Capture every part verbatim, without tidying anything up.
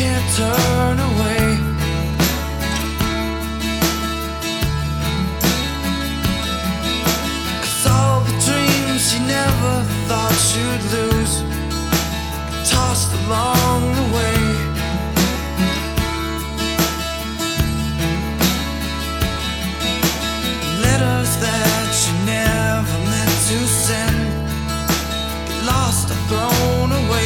can't turn away. 'Cause all the dreams you never thought you'd lose, tossed along the way. Letters that you never meant to send, get lost or thrown away.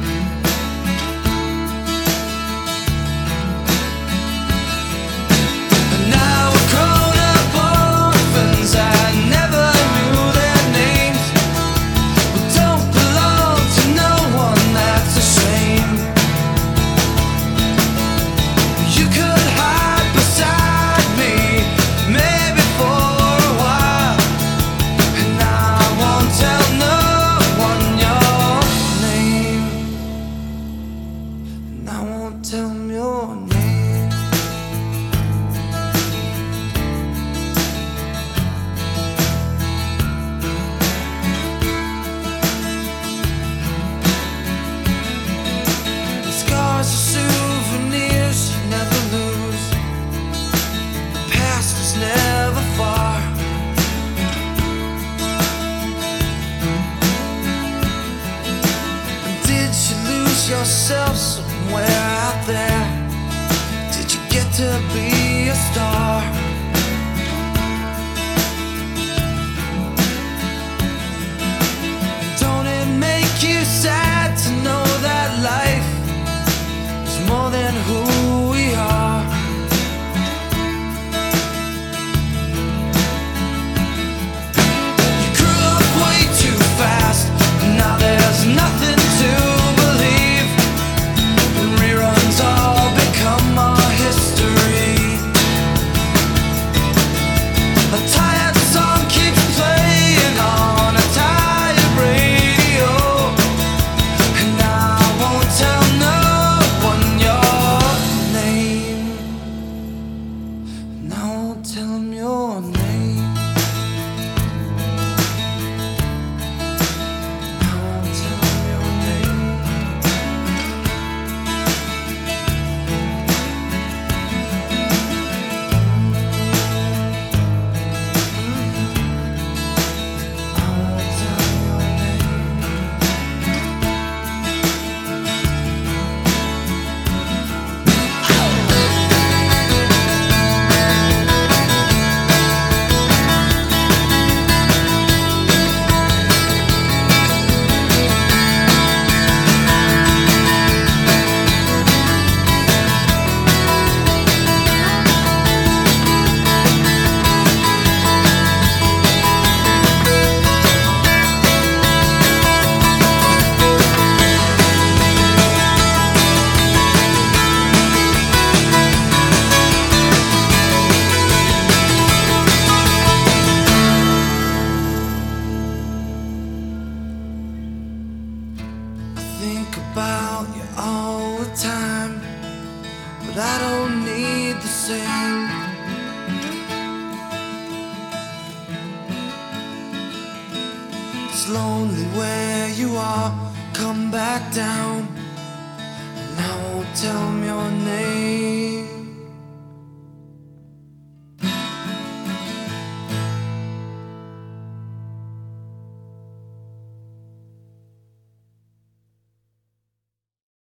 Tell them your name. The scars are souvenirs you never lose. The past is never far. And did you lose yourself somewhere out there? Did you get to be a star? Don't it make you sad to know that life is more than who we are? You grew up way too fast, now there's nothing to believe. Reruns all become our history. A tired song keeps playing on a tired radio, and I won't tell no one your name. And I won't tell them your name. I won't tell them your name. Think about you all the time, but I don't need the same. It's lonely where you are, come back down, and I won't tell